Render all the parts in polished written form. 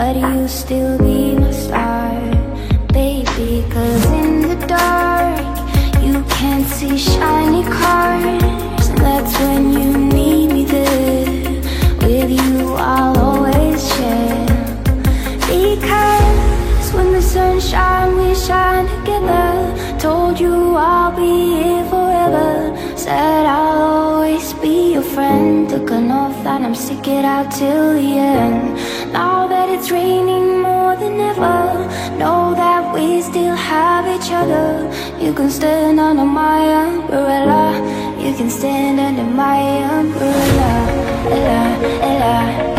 but you still be my star, baby. 'Cause in the dark you can't see shiny cars, and that's when you need me there. With you I'll always share, because when the sun shines we shine together. Told you I'll be here forever, said I'll always be your friend. Took an oath that I'm stick it out till the end. Now that it's raining more than ever, know that we still have each other. You can stand under my umbrella, you can stand under my umbrella, ella, ella,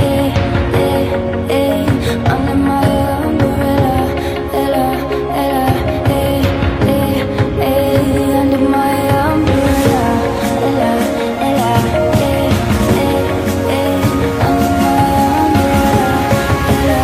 under my umbrella, ella, ella, under my umbrella, ella, ella, under my umbrella,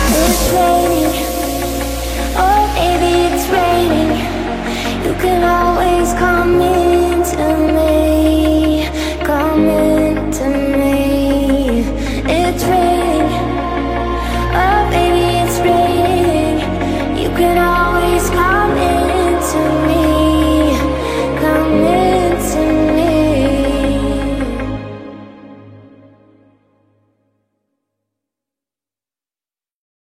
you can always